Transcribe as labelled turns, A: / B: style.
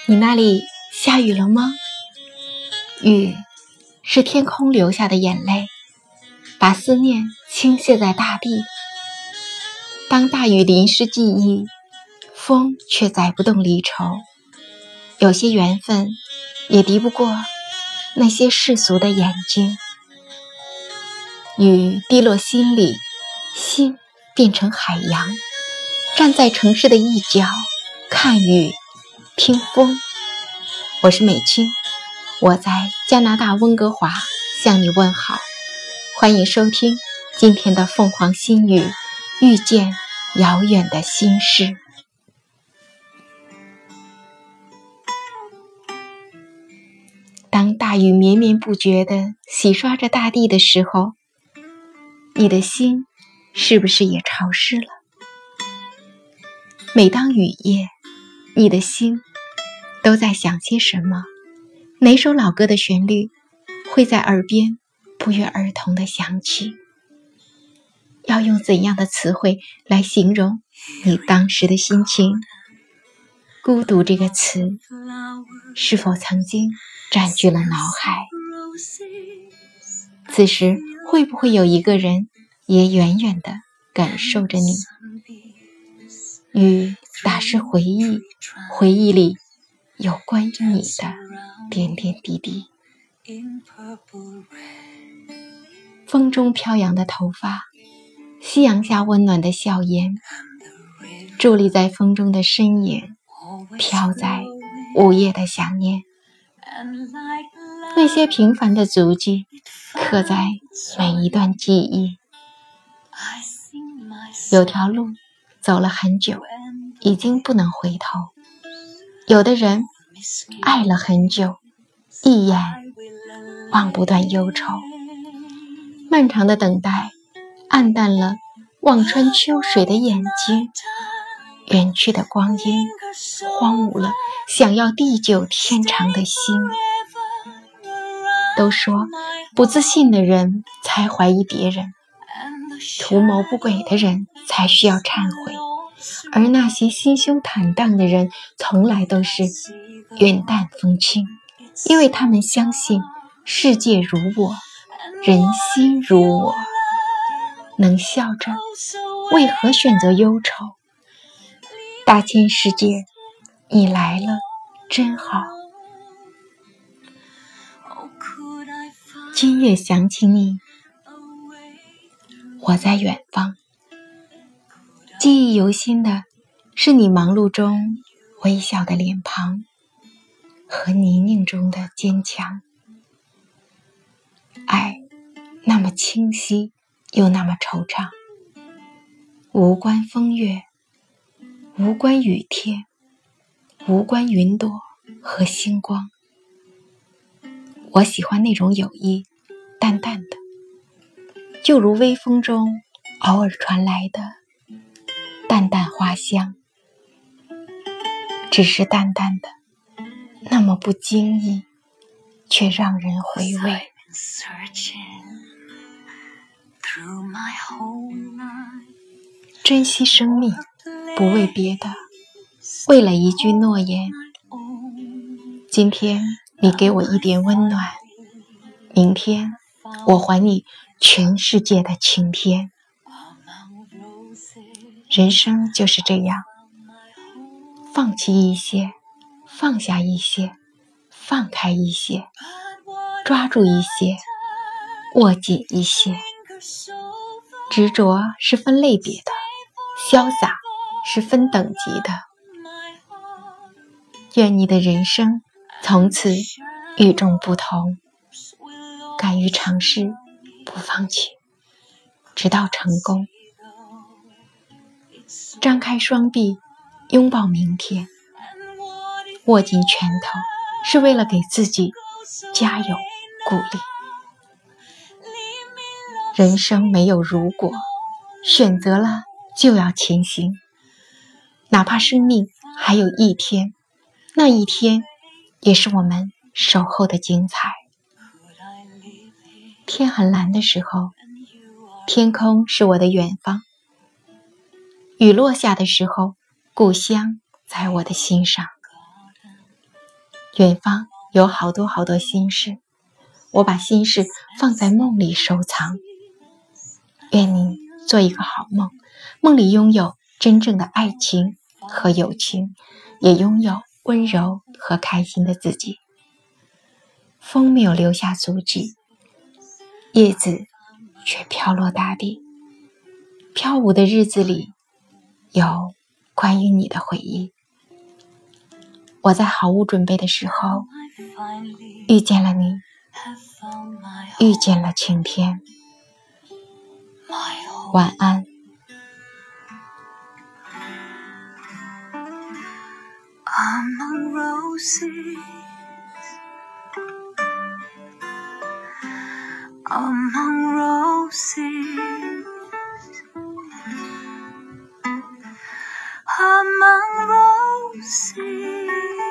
A: 你那里下雨了吗？雨是天空流下的眼泪，把思念倾泻在大地。当大雨淋湿记忆，风却载不动离愁。有些缘分也敌不过那些世俗的眼睛。雨滴落心里，心变成海洋。站在城市的一角，看雨听风。我是美青，我在加拿大温哥华向你问好。欢迎收听今天的凤凰心语，遇见遥远的心事。当大雨绵绵不绝地洗刷着大地的时候，你的心是不是也潮湿了？每当雨夜，你的心都在想些什么？哪首老歌的旋律会在耳边不约而同地响起？要用怎样的词汇来形容你当时的心情？孤独这个词是否曾经占据了脑海？此时会不会有一个人也远远地感受着你？雨打湿回忆，回忆里有关于你的点点滴滴。风中飘扬的头发，夕阳下温暖的笑颜，伫立在风中的身影，飘在午夜的想念。那些平凡的足迹，刻在每一段记忆。有条路走了很久，已经不能回头。有的人爱了很久，一眼望不断忧愁。漫长的等待暗淡了望穿秋水的眼睛，远去的光阴荒芜了想要地久天长的心。都说不自信的人才怀疑别人，图谋不轨的人才需要忏悔，而那些心胸坦荡的人从来都是云淡风轻，因为他们相信世界如我，人心如我。能笑着，为何选择忧愁？大千世界，你来了真好。今夜想起你，我在远方。记忆犹新的是你忙碌中微笑的脸庞和泥泞中的坚强。爱那么清晰又那么惆怅，无关风月，无关雨天，无关云朵和星光。我喜欢那种友谊，淡淡的，就如微风中偶尔传来的淡淡花香，只是淡淡的，那么不经意，却让人回味。珍惜生命，不为别的，为了一句诺言。今天你给我一点温暖，明天我还你全世界的晴天。人生就是这样，放弃一些，放下一些，放开一些，抓住一些，握紧一些。执着是分类别的，潇洒是分等级的。愿你的人生从此与众不同，敢于尝试，不放弃，直到成功。张开双臂，拥抱明天，握紧拳头，是为了给自己加油鼓励。人生没有如果，选择了就要前行。哪怕生命还有一天，那一天也是我们守候的精彩。天很蓝的时候，天空是我的远方。雨落下的时候，故乡在我的心上。 远方有好多好多心事，我把心事放在梦里收藏。愿你做一个好梦，梦里拥有真正的爱情和友情，也拥有温柔和开心的自己。风没有留下足迹，叶子却飘落大地。飘舞的日子里，有关于你的回忆。我在毫无准备的时候，遇见了你，遇见了晴天。晚安。
B: Among roses, among roses, among roses.